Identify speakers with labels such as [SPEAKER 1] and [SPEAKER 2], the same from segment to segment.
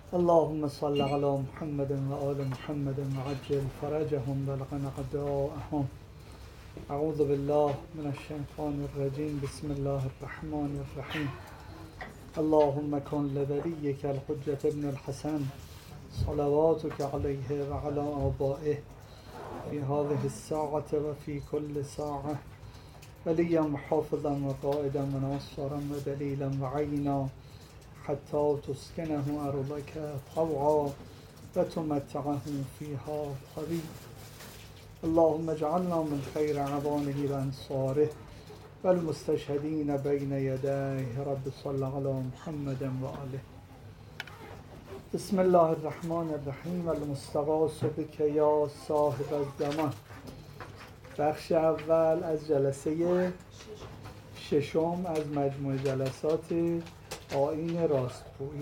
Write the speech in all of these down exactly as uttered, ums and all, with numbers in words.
[SPEAKER 1] اللهم صل على محمد و آل محمد وعجل فرجهم بلغ أعداءهم. اعوذ بالله من الشیطان الرجیم. بسم الله الرحمن الرحیم. اللهم کن لولیک الحجة ابن الحسن صلواتك علیه و علی آبائه فی هذه الساعة و فی کل ساعة ولیا محافظا و قائدا و ناصرا و دلیلا و عینا حتی تسکنه ارضک طوعا و تمتعه فیها طویلا. اللهم اجعلنا من خیر عوانه و انصاره و المستشهدین بین یدیه. رب صل علی محمد و آله. بسم الله الرحمن الرحیم. المستغاث بک یا صاحب الزمان. بخش اول از جلسه ششم از مجموع جلسات آیین راستگویی.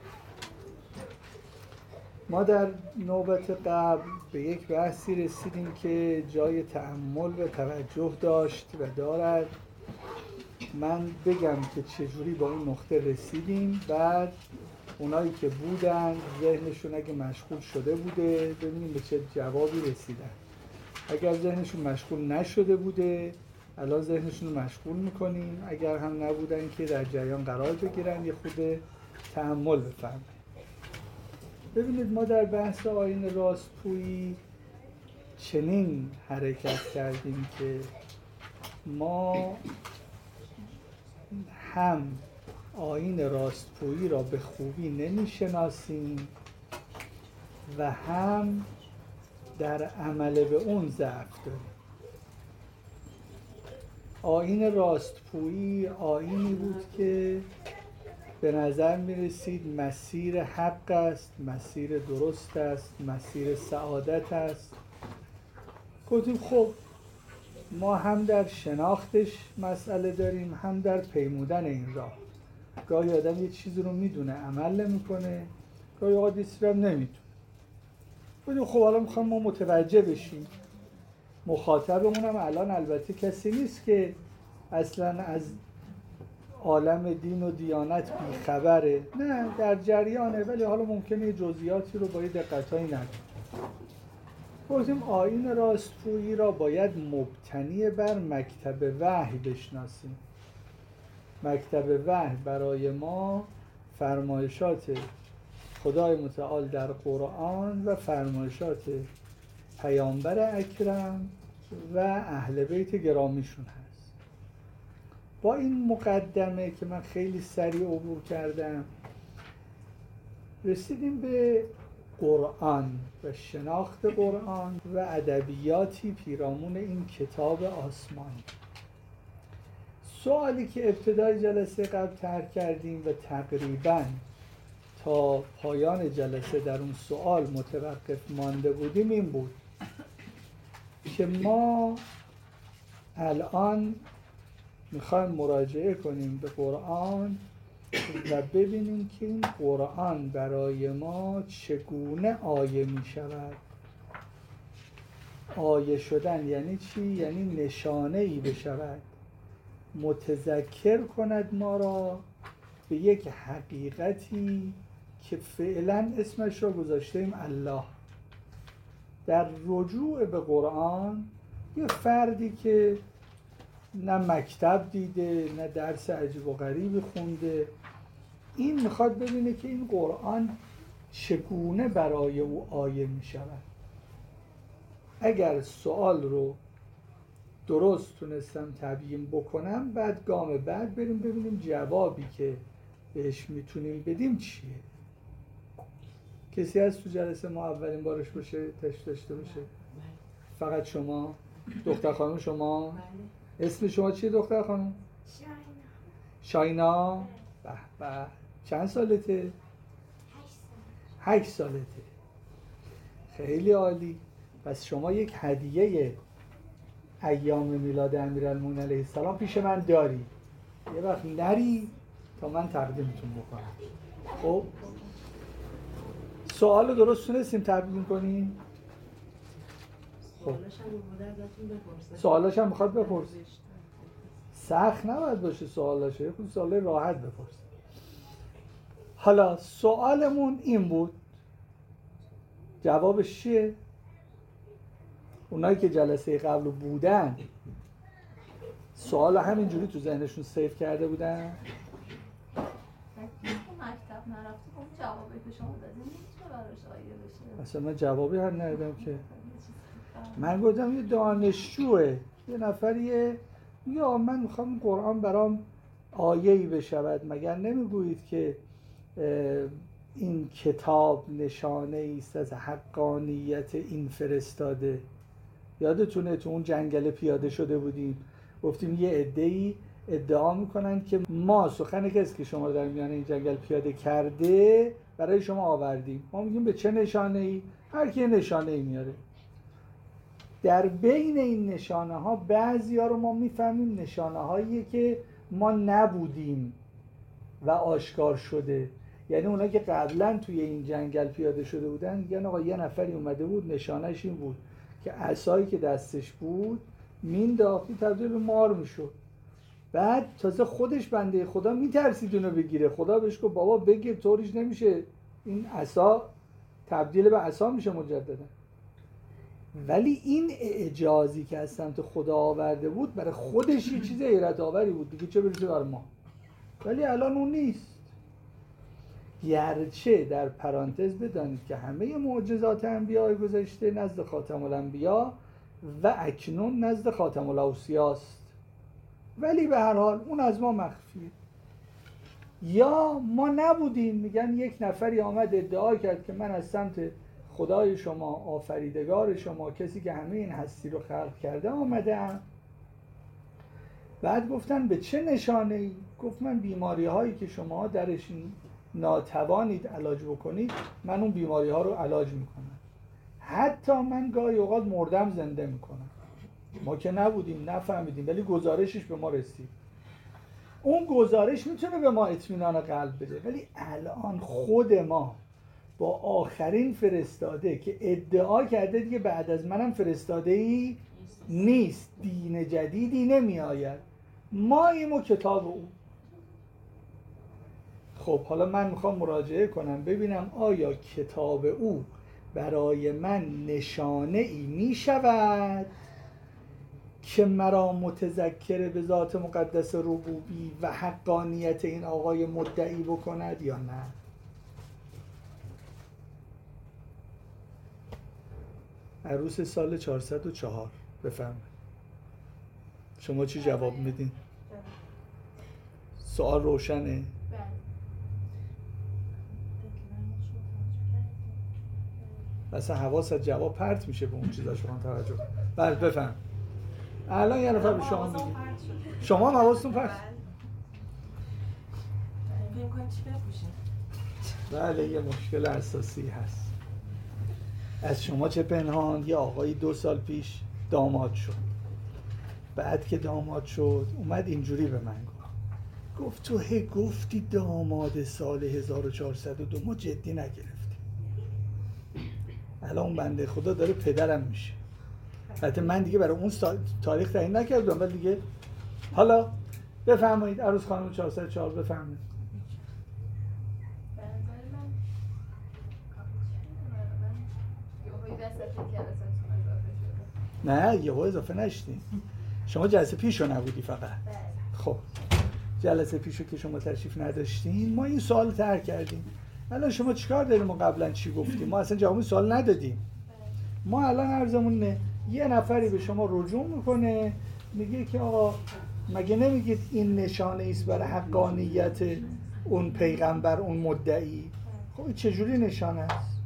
[SPEAKER 1] ما در نوبت قبل به یک بحثی رسیدیم که جای تأمل و توجه داشت و دارد. من بگم که چجوری با اون نقطه رسیدیم، بعد اونایی که بودن ذهنشون اگه مشغول شده بوده ببینیم به چه جوابی رسیدن. اگر ذهنشون مشغول نشده بوده الان ذهنشون رو مشغول میکنیم، اگر هم نبودن که در جریان قرار بگیرن یه خود تأمل بفرمایید. ببینید ما در بحث آیین راستگویی چنین حرکت کردیم که ما هم آیین راستگویی را به خوبی نمیشناسیم و هم در عمل به اون ضعف داریم. آیین راستگویی آیینی بود که به نظر می رسید مسیر حق است، مسیر درست است، مسیر سعادت است. گفتیم خب ما هم در شناختش مسئله داریم هم در پیمودن این راه. گاهی آدم یه چیزی رو میدونه عمل نمیکنه، گاهی اوقات یه چیزی رو نمیدونه. گفتیم خب حالا میخوام ما متوجه بشیم. مخاطبمون هم الان البته کسی نیست که اصلا از عالم دین و دیانت بیخبره، نه در جریانه، ولی حالا ممکنه جزئیاتی رو با یه دقتایی ندونه. گفتیم آیین راستگویی را باید مبتنی بر مکتب وحی بشناسیم. مکتب وحی برای ما فرمایشات خدای متعال در قرآن و فرمایشات پیامبر اکرم و اهل بیت گرامیشون هست. با این مقدمه که من خیلی سریع عبور کردم رسیدیم به قرآن و شناخت قرآن و ادبیاتی پیرامون این کتاب آسمانی. سوالی که ابتدای جلسه قبل طرح کردیم و تقریباً تا پایان جلسه در اون سوال متوقف مانده بودیم این بود که ما الان میخوایم مراجعه کنیم به قرآن و ببینیم که این قرآن برای ما چگونه آیه میشود. آیه شدن یعنی چی؟ یعنی نشانه‌ای بشود متذکر کند ما را به یک حقیقتی که فعلا اسمش را گذاشتیم الله. در رجوع به قرآن یه فردی که نه مکتب دیده نه درس عجیب و غریبی خونده، این میخواد ببینه که این قرآن چگونه برای او آیه میشود. اگر سوال رو درست تونستم تبیین بکنم بعد گام بعد بریم ببینیم جوابی که بهش میتونیم بدیم چیه. کسی هست تو جلسه ما اولین بارش باشه تشریف داشته باشه؟ فقط شما؟ دختر خانم شما؟ اسم شما چیه دختر خانم؟
[SPEAKER 2] شاینا.
[SPEAKER 1] شاینا؟ به به. چند سالته؟ هشت سالته. خیلی عالی. پس شما یک هدیه ایام میلاد امیرالمومنین علیه السلام پیش من داری. یه وقت نری تا من تقدیمتون بکنم. خب سوال درست تونستیم تبیین کنیم؟
[SPEAKER 3] سوالش هم بوده ازتون بپرسه.
[SPEAKER 1] سوالش هم میخواد بپرسه. سخت نباید باشه سوالاشه، یه خود سوال راحت بپرسه. حالا سوالمون این بود، جوابش چیه؟ اونایی که جلسه قبل بودن سوال همینجوری تو ذهنشون سیف کرده بودن؟
[SPEAKER 2] مکتب نرفتی خب جوابی که شما دادیم میتونه براش آیه بشه.
[SPEAKER 1] اصلا من جوابی هم ندادم که. من گفتم یه دانشجوه، یه نفریه یا من میخوام قرآن برام آیه‌ای بشود، مگر نمیگویید که این کتاب نشانه است از حقانیت این فرستاده؟ یادتونه تو اون جنگل پیاده شده بودیم، گفتیم یه عده‌ای ادعا میکنن که ما سخن کسی که شما در میان این جنگل پیاده کرده برای شما آوردیم. ما میگیم به چه نشانه‌ای؟ هر کی نشانه‌ای میاره. در بین این نشانه ها بعضی ها رو ما میفهمیم نشانه هاییه که ما نبودیم و آشکار شده. یعنی اونا که قبلا توی این جنگل پیاده شده بودن میگن آقا یه نفری اومده بود نشانهش این بود که عصایی که دستش بود مینداختی تبدیل به مار میشد. بعد تازه خودش بنده خدا میترسید اونو بگیره. خدا بهش گفت بابا بگیر، طوریش نمیشه، این عصا تبدیل به عصا میشه مجددا. ولی این اعجازی که از سمت خدا آورده بود برای خودش یه چیز حیرت آوری بود دیگه، چه برسه بر ما. ولی الان اون نیست. گرچه در پرانتز بدانید که همه معجزات انبیاء گذشته نزد خاتم الانبیا و اکنون نزد خاتم الاوصیاست، ولی به هر حال اون از ما مخفیه. یا ما نبودیم، میگن یک نفری آمد ادعا کرد که من از سمت خدای شما، آفریدگار شما، کسی که همه این هستی رو خلق کرده آمدم. بعد گفتن به چه نشانه‌ای؟ گفت من بیماری هایی که شما درش ناتوانید علاج بکنید من اون بیماری ها رو علاج میکنم. حتی من گاهی اوقات مردم زنده میکنم. ما که نبودیم نفهمیدیم، ولی گزارشش به ما رسید. اون گزارش میتونه به ما اطمینان قلب بده، ولی الان خود ما با آخرین فرستاده که ادعا کرده دیگه بعد از منم فرستاده ای نیست، دین جدیدی نمی آید، ما ایمو کتاب او. خب حالا من میخوام مراجعه کنم ببینم آیا کتاب او برای من نشانه ای می شود که مرا متذکر به ذات مقدس ربوبی و حقانیت این آقای مدعی بکند یا نه؟ عروس سال چهارصد و چهار بفرمایید. شما چی جواب میدین؟ سوال روشنه؟ اصلا حواست جواب پرت میشه به اون چیزا شما توجه. بله بفهم. الان یه نفر به شما میگه. شما هم حواستون پرت؟ بله یه مشکل اساسی هست. از شما چه پنهان؟ یه آقایی دو سال پیش داماد شد. بعد که داماد شد اومد اینجوری به من گفت گفت تو هی گفتی داماد سال هزار و چهارصد و دو، ما جدی نگرفتیم. الان اون بنده خدا داره پدرم میشه. البته من دیگه برای اون تاریخ تعیین نکردم، ولی دیگه حالا بفرمایید عروس خانم چهارصد و چهار بفرمایید. نه یهو اضافه نشدین. شما جلسه پیشو نبودی فقط. خب جلسه پیشو که شما تشریف نداشتین ما این سوال ترک کردیم. الان شما چیکار داریم؟ ما قبلا چی گفتیم؟ ما اصلا جواب سوال ندادیم. ما الان عرضمون نه یه نفری به شما رجوع میکنه میگه که آقا مگه نمیگید این نشانه است برای حقانیت اون پیغمبر، اون مدعی؟ خب چجوری نشانه است؟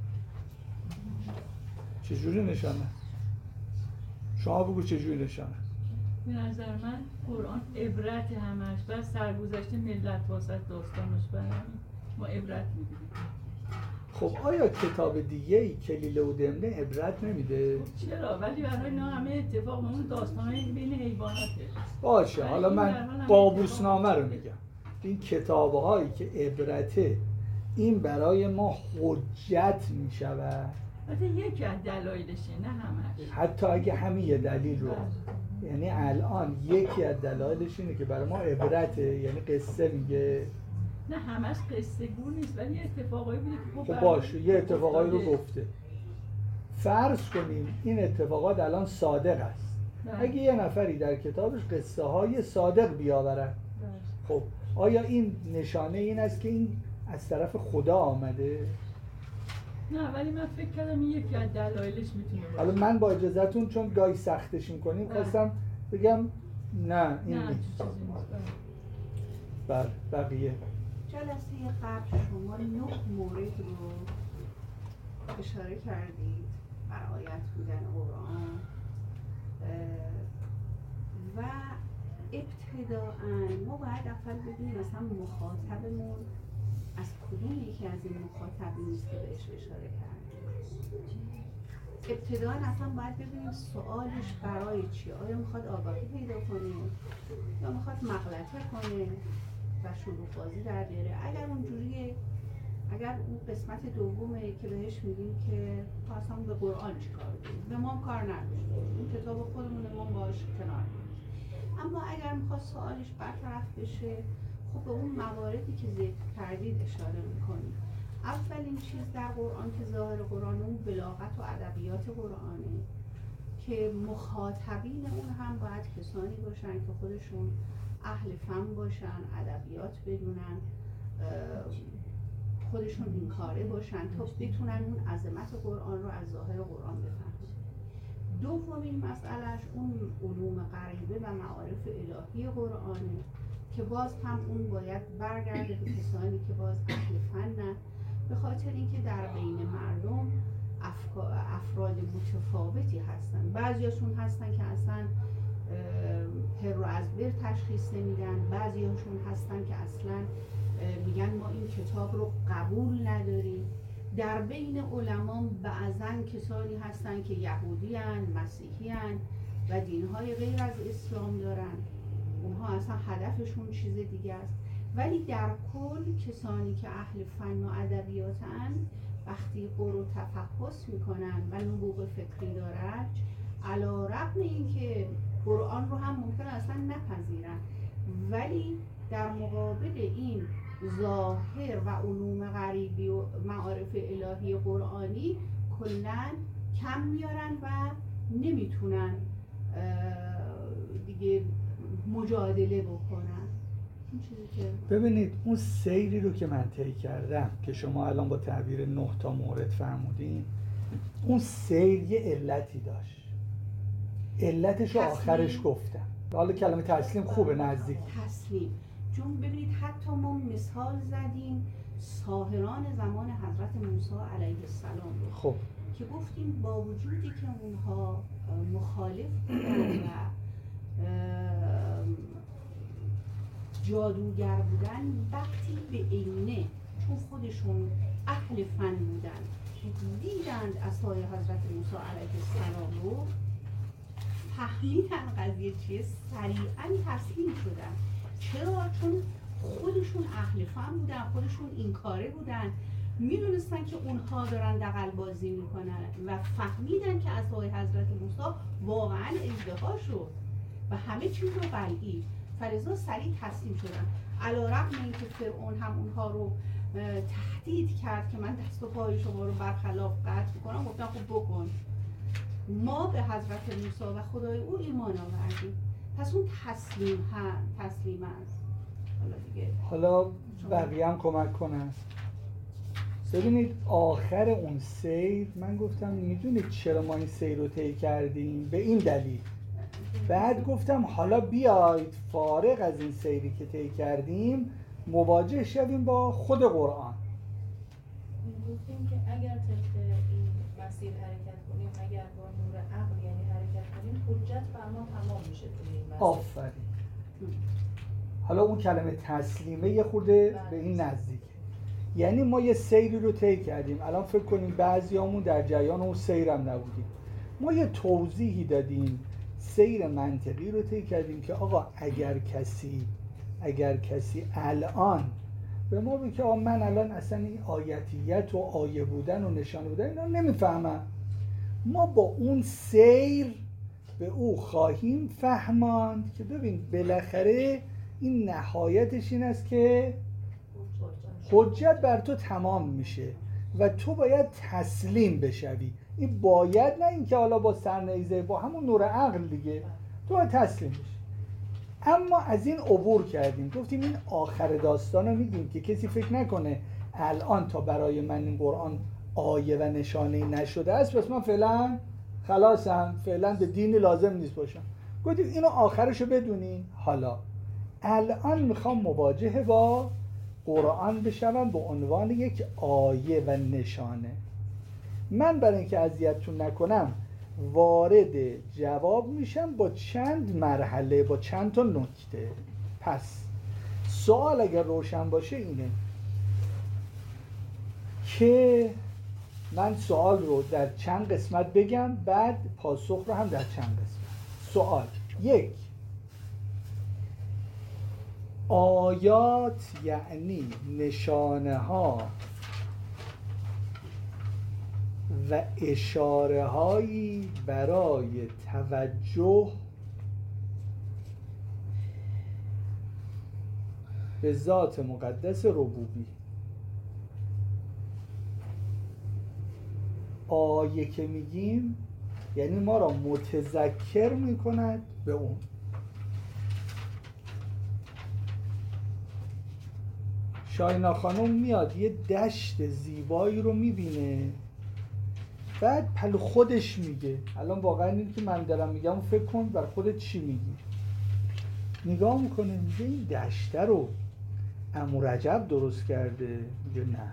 [SPEAKER 1] چجوری نشانه است؟ شما بگو چجوری نشانه است؟
[SPEAKER 4] به نظر من قرآن عبرت همش و سرگذشت ملت واسه داستانش برای ما عبرت میگیریم.
[SPEAKER 1] خب آیا کتاب دیگه‌ای کلیله و دمنه عبرت نمیده؟
[SPEAKER 4] چرا؟ ولی برای اینا همه اتفاق اون داستانای بین حیواناته.
[SPEAKER 1] باشه حالا من قابوسنامه رو میگم. این کتاب‌هایی که عبرته این برای ما حجت میشود.
[SPEAKER 4] حتی یکی از دلایلشه نه همش.
[SPEAKER 1] حتی اگه همین دلیل رو، یعنی الان یکی از دلایلش اینه که برای ما عبرته، یعنی قصه میگه.
[SPEAKER 4] نه همش قصه گو نیست ولی اتفاقایی بوده که
[SPEAKER 1] خب باشه یه اتفاقایی رو گفته. فرض کنیم این اتفاقات الان صادق است. اگه یه نفری در کتابش قصه های صادق بیاورد، خب آیا این نشانه این است که این از طرف خدا آمده؟
[SPEAKER 4] نه ولی من فکر کردم این یکی از دلایلش میتونه باشه.
[SPEAKER 1] حالا من با اجازهتون چون گاهی سختش میکنیم خواستم بگم نه این
[SPEAKER 4] نه
[SPEAKER 1] نیست.
[SPEAKER 4] بله.
[SPEAKER 1] بر بقیه
[SPEAKER 3] جلسه قبل شما نه مورد رو اشاره کردید بر آیت بودن قرآن و ابتداءً ما باید اول ببینیم مثلا مخاطبمون از کدوم یکی از این مخاطبین است که بهش اشاره کردیم. ابتداءً اصلا باید ببینیم سوالش برای چی؟ آیا میخواد آگاهی پیدا کنه یا میخواد مغلطه کنه و شلوغ بازی در بیاره؟ اگر اونجوریه، اگر اون قسمت دومه که بهش میگیم که تو اصلا به قرآن چی کار داریم، به ما کار نداریم، اون کتاب خودمونه، ما باش کنار می‌گیریم. اما اگر میخواد سوالش برطرف بشه، خب به اون مواردی که ذکر کردید اشاره میکنیم. اولین چیز در قرآن که ظاهر قرآن اون بلاغت و ادبیات قرآنه که مخاطبین اون هم باید کسانی باشن که خودشون اهل فن باشن، ادبیات بدونن، خودشون این کاره باشن تا بتونن اون عظمت قرآن رو از ظاهر قرآن بفهمن. دومین مسئلهش اون علوم غریبه و معارف الهی قرآنه که باز هم اون باید برگرده به کسانی که باز اهل فنن، به خاطر اینکه در بین مردم افراد متفاوتی هستن. بعضیاشون هستن که اصلا هر و از بر تشخیص نمیدن، بعضیاشون هستن که اصلا میگن ما این کتاب رو قبول نداریم. در بین علما بعضن کسانی هستن که یهودی هن، مسیحی هن و دینهای غیر از اسلام دارن، اونها اصلا هدفشون چیز دیگه است. ولی در کل کسانی که اهل فن و ادبیاتن وقتی قرء و تفحص میکنن و نبوغ فکری دارن، علی رغم اینکه قرآن رو هم ممکن اصلا نپذیرن، ولی در مقابل این ظاهر و علوم غریبی و معارف الهی قرآنی کلاً کم میارن و نمیتونن دیگه مجادله بکنن. این چیزی که
[SPEAKER 1] ببینید اون سیری رو که من طی کردم که شما الان با تعبیر نه تا مورد فرمودین، اون سیر یه علتی داشت، علتش رو آخرش گفتم. حالا کلمه تسلیم خوبه، نزدیک
[SPEAKER 3] تسلیم. چون ببینید حتی ما مثال زدیم ساحران زمان حضرت موسی علیه السلام رو،
[SPEAKER 1] خب
[SPEAKER 3] که گفتیم با وجودی که اونها مخالف بودن و جادوگر بودن، وقتی به عینه چون خودشون اهل فن بودن دیدند عصای حضرت موسی علیه السلام رو، فهمیدن قضیه چیه، سریعا تسلیم شدن. چرا؟ چون خودشون اهل فن بودن، خودشون این کاره بودن، میدونستن که اونها دارن دغل بازی میکنن و فهمیدن که عصای حضرت موسی واقعا اژدها شد و همه چیز رو بلعید، فلذا سریع تسلیم شدن. علی رغم اینکه فرعون هم اونها رو تهدید کرد که من دست و پای شما رو برخلاف قطع میکنم، گفتن خب بکن، ما به حضرت موسی و خدای او ایمان آوردیم. پس اون تسلیم هم تسلیم است. حالا دیگه
[SPEAKER 1] حالا بقیه هم کمک کنن. ببینید آخر اون سیر من گفتم میدونید چرا ما این سیر رو طی کردیم؟ به این دلیل. بعد گفتم حالا بیایید فارغ از این سیری که طی کردیم مواجه شدیم با خود قرآن.
[SPEAKER 5] گفتیم که اگر طبق این مسیر حرکت کنیم، اگر با نور عقل یعنی حرکت کنیم، حجت بر ما تمام میشه توی این مسیر.
[SPEAKER 1] آفرین. حالا اون کلمه تسلیمه یه خورده به این نزدیکه. یعنی ما یه سیری رو طی کردیم، الان فکر کنیم بعضیامون در جریان اون سیرم نبودیم، ما یه توضیحی دادیم، سیر منطقی رو طی کردیم که آقا اگر کسی اگر کسی الان به ما بگه که آقا من الان اصلا این آیتیت و آیه بودن و نشانه بودن اینا نمیفهمم، ما با اون سیر به او خواهیم فهماند که ببین بالاخره این نهایتش این است که حجت بر تو تمام میشه و تو باید تسلیم بشوی. این باید، نه اینکه حالا با سرنیزه، با همون نور عقل دیگه تو باید تسلیم بشی. اما از این عبور کردیم، گفتیم این آخر داستان رو میگیم که کسی فکر نکنه الان تا برای من این قرآن آیه و نشانه نشده است پس من فعلا خلاصم، فعلا به دینی لازم نیست باشم. گفتیم اینو آخرشو بدونین. حالا الان میخوام مواجه با قرآن بشوم به عنوان یک آیه و نشانه. من برای اینکه اذیتتون نکنم وارد جواب میشم با چند مرحله، با چند تا نکته. پس سوال اگر روشن باشه اینه که من سوال رو در چند قسمت بگم، بعد پاسخ رو هم در چند قسمت. سوال یک، آیات یعنی نشانه ها و اشاره هایی برای توجه به ذات مقدس ربوبی. آیه که میگیم یعنی ما را متذکر میکند به اون. شاینا خانم میاد یه دشت زیبایی رو میبینه، بعد پلو خودش میگه الان واقعا این که من دارم میگم فکر کن بر خودت چی میگی. نگاه میکنه میگه این دشته رو عمو رجب درست کرده. میگه نه،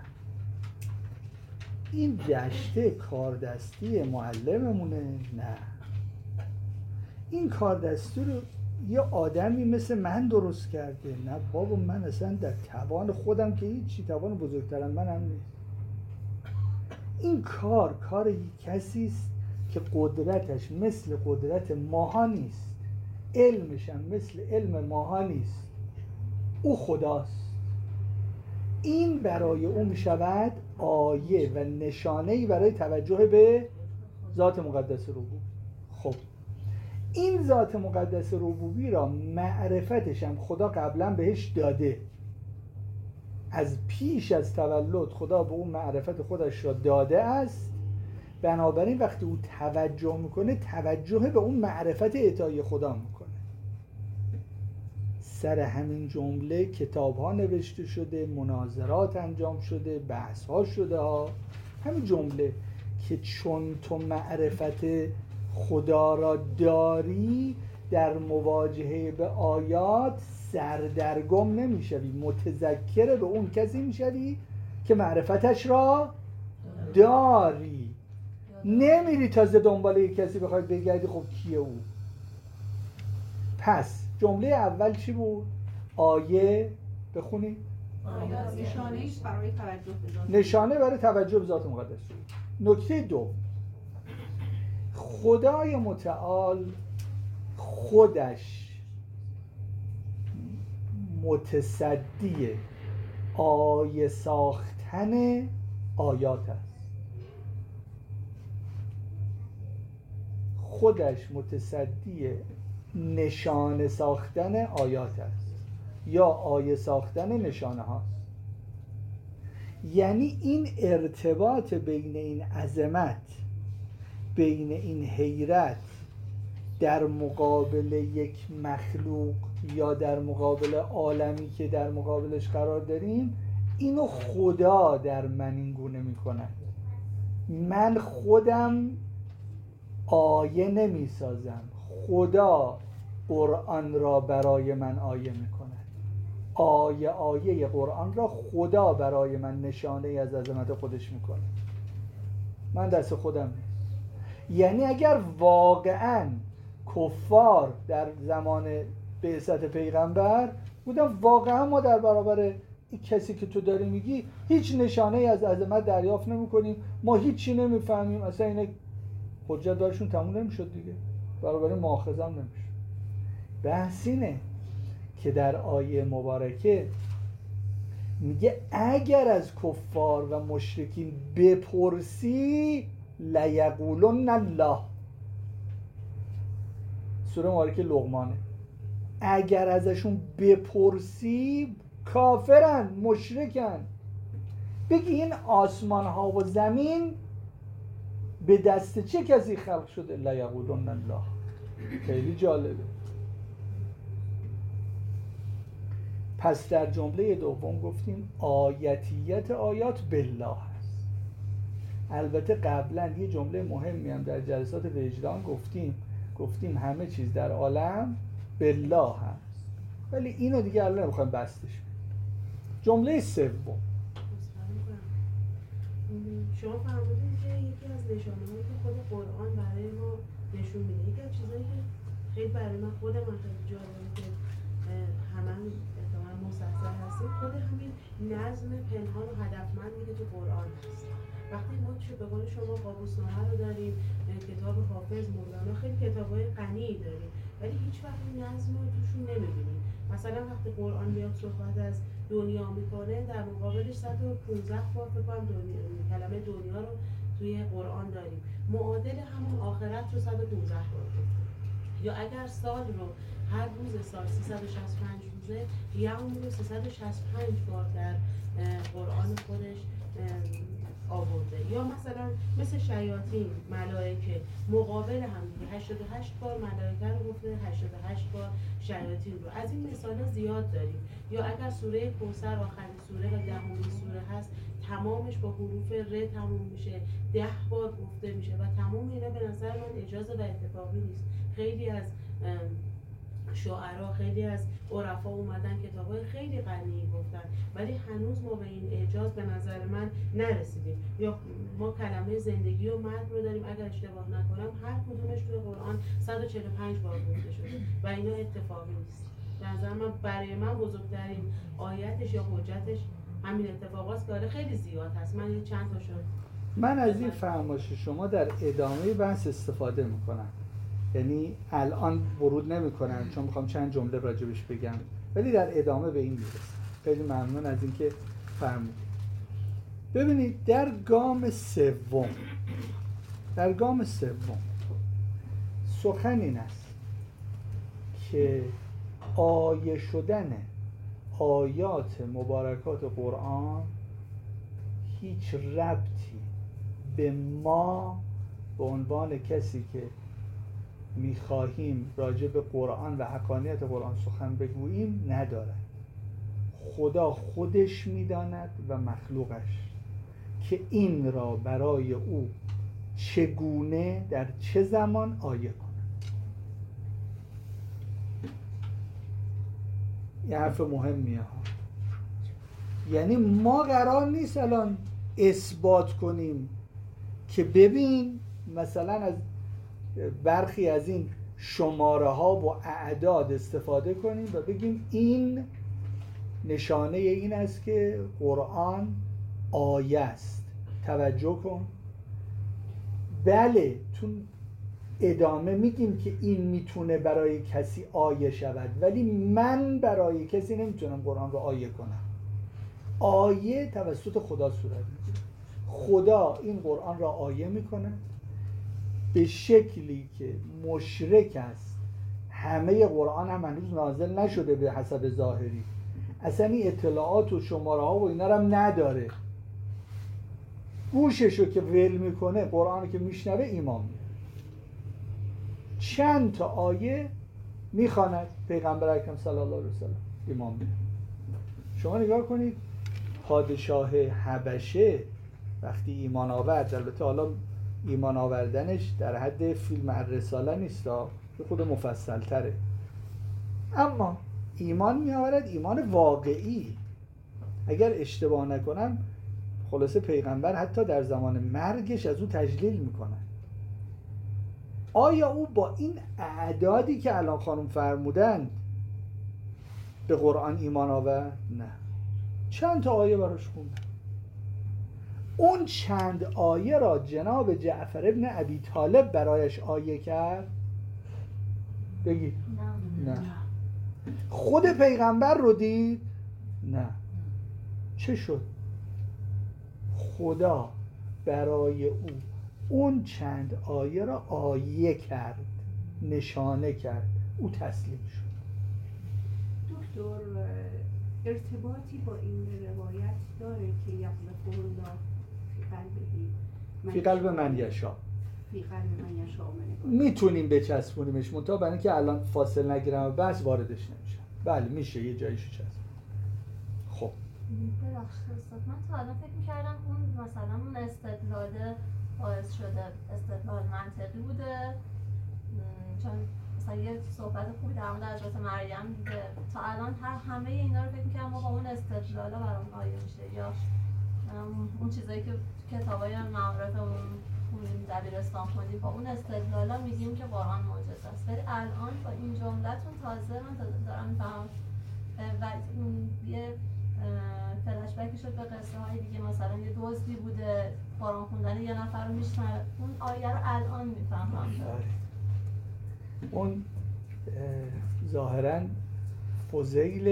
[SPEAKER 1] این دشته کاردستی معلممونه. نه، این کاردستی رو یه آدمی مثل من درست کرده. نه بابا، من اصلا در توان خودم که هیچی، توان بزرگترم من هم نیست. این کار کار کسی است که قدرتش مثل قدرت ماها نیست، علمش هم مثل علم ماها نیست. او خداست. این برای او می شود آیه و نشانه‌ای برای توجه به ذات مقدس ربوبی. خب این ذات مقدس ربوبی را معرفتش هم خدا قبلا بهش داده. از پیش از تولد خدا به اون معرفت خودش را داده است. بنابراین وقتی او توجه میکنه توجه به اون معرفت اعطای خدا میکنه. سر همین جمله کتاب ها نوشته شده، مناظرات انجام شده، بحث ها شده ها. همین جمله که چون تو معرفت خدا را داری در مواجهه به آیات سردرگم نمیشوی، متذکر به اون کسی میشوی که معرفتش را داری. نمیری تازه دنبال یک کسی بخوای بگردی خب کیه او. پس جمله اول چی بود؟ آیه بخونی؟
[SPEAKER 3] نشانه ایست برای توجه به ذات.
[SPEAKER 1] نشانه برای توجه به ذات مقدس. نکته دو، خدای متعال خودش متصدی آیه ساختن آیات است. خودش متصدی نشانه ساختن آیات است یا آیه ساختن نشانه هاست. یعنی این ارتباط بین این عظمت، بین این حیرت در مقابل یک مخلوق یا در مقابل عالمی که در مقابلش قرار داریم، اینو خدا در من این گونه می کند. من خودم آیه نمی سازم، خدا قرآن را برای من آیه می کند. آیه آیه قرآن را خدا برای من نشانه از عظمت خودش می کند. من دست خودم نیست. یعنی اگر واقعاً کفار در زمان بعثت پیغمبر بودن، واقعا ما در برابر این کسی که تو داری میگی هیچ نشانه از عظمت دریافت نمی کنیم، ما هیچی نمیفهمیم، اصلا این حجت دارشون تموم نمیشد دیگه، برابر مؤاخذه هم نمیشد. بحث اینه که در آیه مبارکه میگه اگر از کفار و مشرکین بپرسی لیقولن الله. سوره مبارکه لقمانه. اگر ازشون بپرسی کافرن، مشرکن، بگی این آسمان ها و زمین به دست چه کسی خلق شده؟ لا یقولون الله. خیلی جالبه. پس در جمله دوم گفتیم آیتیت آیات بالله هست. البته قبلا یه جمله مهمی هم در جلسات وجدان گفتیم گفتیم همه چیز در عالم بالله هست، ولی اینو دیگه الان نمیخوایم بستش بدیم. جمله سوم
[SPEAKER 6] شما فرمودید که یکی از نشانه‌هایی که خود قرآن برای ما نشون میده، یکی از چیزایی که خیلی برای من خود من خیلی جالبه که همه احتمالاً مسلسل هستیم، خود همین نظم پنهان و هدفمندی که تو قرآن هست. وقتی ما چه به قول شما قابوسنامه رو داریم، کتاب حافظ، مولانا، خیلی کتاب‌های غنی داریم، ولی هیچ وقت این نظم رو توشون نمی‌بینیم. مثلا وقتی قرآن میاد صحبت از دنیا میکنه، در مقابلش صد و پانزده بار فکر کنم دنیا کلمه دنیا رو توی قرآن داریم، معادل همون آخرت رو صد و پانزده بار گفته. یا اگر سال رو هر روز سال سیصد و شصت و پنج روزه، یوم رو سیصد و شصت و پنج بار در قرآن خودش آورده. یا مثلا مثل شیاطین، ملائکه مقابل هم دیگه هشتاد و هشت بار ملائکه رو گفته، هشتاد و هشت بار شیاطین رو. از این مثالا زیاد داریم. یا اگر سوره کوثر آخرین سوره و دهمین سوره هست، تمامش با حروف ر تموم میشه، ده بار گفته میشه و تمام اینا به نظر من اجازه و اتفاقی نیست. خیلی از شاعرها، خیلی از عرفا اومدن کتابای خیلی غنی گفتن، ولی هنوز ما به این اعجاز به نظر من نرسیدیم. یا ما کلمه زندگی و مرگ رو داریم، اگر اشتباه نکنم هر کدومش توی قرآن صد و چهل و پنج بار گفته شده و اینا اتفاقی نیست. به نظر من برای من بزرگترین آیتش یا حجتش همین اتفاقاست که آره خیلی زیاد هست. من یه چند تا شد
[SPEAKER 1] من از این فرمایش شما در ادامه بحث استفاده میکنم، یعنی الان ورود نمیکنم چون میخوام چند جمله راجبش بگم، ولی در ادامه به این میرسم. خیلی ممنون از اینکه فرمودید. ببینید در گام سوم در گام سوم سخن این است که آیه شدن آیات مبارکات قرآن هیچ ربطی به ما به عنوان کسی که میخواهیم راجع به قرآن و حقانیت قرآن سخن بگوییم ندارد. خدا خودش میداند و مخلوقش که این را برای او چگونه در چه زمان آیه کند. یه حرف مهمیه ها. یعنی ما قرار نیست الان اثبات کنیم که ببین مثلا از برخی از این شماره ها و اعداد استفاده کنیم و بگیم این نشانه این است که قرآن آیه است. توجه کن. بله تو ادامه میگیم که این میتونه برای کسی آیه شود، ولی من برای کسی نمیتونم قرآن رو آیه کنم. آیه توسط خدا صورت میگیره. خدا این قرآن را آیه میکنه به شکلی که مشرک است. همه قرآن هم هنوز نازل نشده به حسب ظاهری، اصلا این اطلاعات و شماره ها و اینا رو هم نداره. گوششو که ول میکنه، قرآن که میشنوه ایمان میاره. چند تا آیه میخواند پیغمبر اکرم صلی الله علیه وسلم ایمان میاره. شما نگاه کنید پادشاه حبشه وقتی ایمان آورد، البته حالا ایمان آوردنش در حد فیلم الرساله نیست، به خود مفصل تره، اما ایمان می آورد، ایمان واقعی. اگر اشتباه نکنم خلاصه پیغمبر حتی در زمان مرگش از او تجلیل میکنن. آیا او با این اعدادی که الان خانم فرمودن به قرآن ایمان آورد؟ نه. چند تا آیه براش خوندن. اون چند آیه را جناب جعفر ابن ابی طالب برایش آیه کرد؟ بگید. نه. نه. خود پیغمبر رو دید؟ نه. چه شد؟ خدا برای او اون چند آیه را آیه کرد، نشانه کرد، او تسلیم شد.
[SPEAKER 3] دکتر ارتباطی با این روایت داره که یقذف الله فی قلبه
[SPEAKER 1] فی قلب من یشا،
[SPEAKER 3] فی قلب من یشاء من.
[SPEAKER 1] میتونیم بچسبونیمش، منتها برای اینکه الان فاصل نگیرم و بس واردش نمیشم. بله میشه یه جاییشو چسبون. خب
[SPEAKER 2] ببخشید استاد، من تا الان فکر می‌کردم اون مثلا اون استدلال باعث شده استدلال منطقی بوده، م، چون مثلا یه صحبت خوبی در مورد حضرت مریم بوده. تا الان هر همه اینا رو فکر می‌کردم ما با اون استدلالا برام آیه میشه، یا ام، اون چیزایی که تو کتابای معارف اون خوندیم دبیرستان خوندیم با اون استدلالا میگیم که قرآن معجزه است. ولی الان با این جمله‌تون تازه من دارم می‌فهمم و اون یه فلش بکی شد به قصه های دیگه، مثلا یه دزدی بوده قرآن خوندن یه نفر رو میشنوه، اون آیه رو الان میفهمم.
[SPEAKER 1] اون ظاهراً فضیل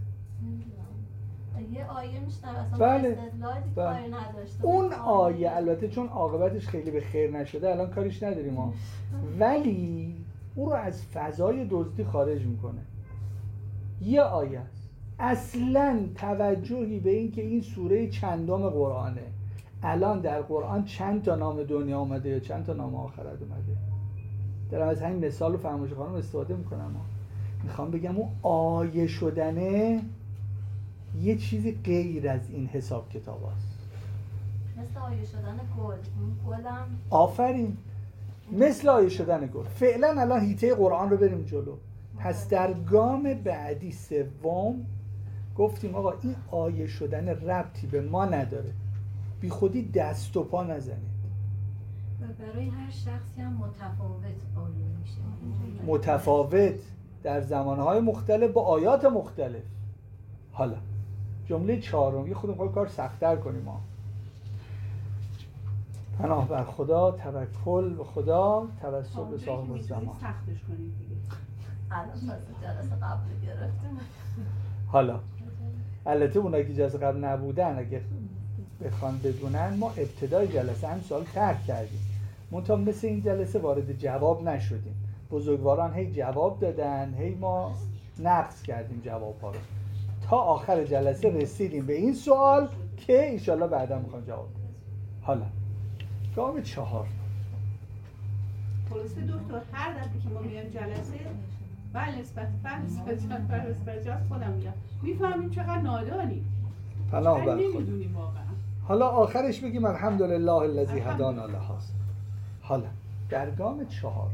[SPEAKER 2] یه آیه میشنوه اصلا
[SPEAKER 1] بله.
[SPEAKER 2] استدلالی
[SPEAKER 1] بله.
[SPEAKER 2] کاری نداشته.
[SPEAKER 1] اون آیه البته چون عاقبتش خیلی به خیر نشده الان کاریش نداریم ما، ولی او رو از فضای دزدی خارج میکنه. یه آیه است، اصلا توجهی به این که این سوره چندم قرآنه، الان در قرآن چند تا نام دنیا اومده یا چند تا نام آخرت اومده. دارم از همین مثال و فرمایش خانم استفاده میکنم. میخوام بگم اون آیه شدنه یه چیزی غیر از این حساب کتاب هست.
[SPEAKER 2] مثل آیه شدن گل، اون گلم
[SPEAKER 1] آفرین، مثل آیه شدن گل. فعلا الان هیته قرآن رو بریم جلو. پس در گام بعدی سوم گفتیم آقا این آیه شدن ربطی به ما نداره، بی خودی دست و پا نزنید.
[SPEAKER 7] و برای هر شخصی هم متفاوت آیه میشه،
[SPEAKER 1] متفاوت در زمانهای مختلف با آیات مختلف. حالا جمله چهارم یه خود می‌خوام کار سخت‌تر کنیم ما. پناه بر خدا، توکل به خدا، توسل به صاحب الزمان.
[SPEAKER 3] سختش کنید دیگه.
[SPEAKER 2] الان تازه جلسه قبل گرفتیم.
[SPEAKER 1] حالا البته اونایی که جلسه قبل نبودن اگه بخوان بدونن ما ابتدای جلسه هم سوال ترک کردیم، منتها مثل این جلسه وارد جواب نشدیم. بزرگواران هی جواب دادن، هی ما نقص کردیم جواب ها رو تا آخر جلسه رسیدیم به این سوال که انشالله بعدا میخوام جواب بدیم. حالا گام چهار.
[SPEAKER 3] خلاصه دکتر هر دفعه که ما میایم جلسه بله نسبت بله نسبت بله نسبت جاست خودم میگم میفهمیم چقدر نادانی،
[SPEAKER 1] پناه
[SPEAKER 3] چقدر
[SPEAKER 1] بر خدا.
[SPEAKER 3] نمیدونیم واقعا.
[SPEAKER 1] حالا آخرش بگیم الحمدلله الذی هدانا لهذا. حالا در گام چهار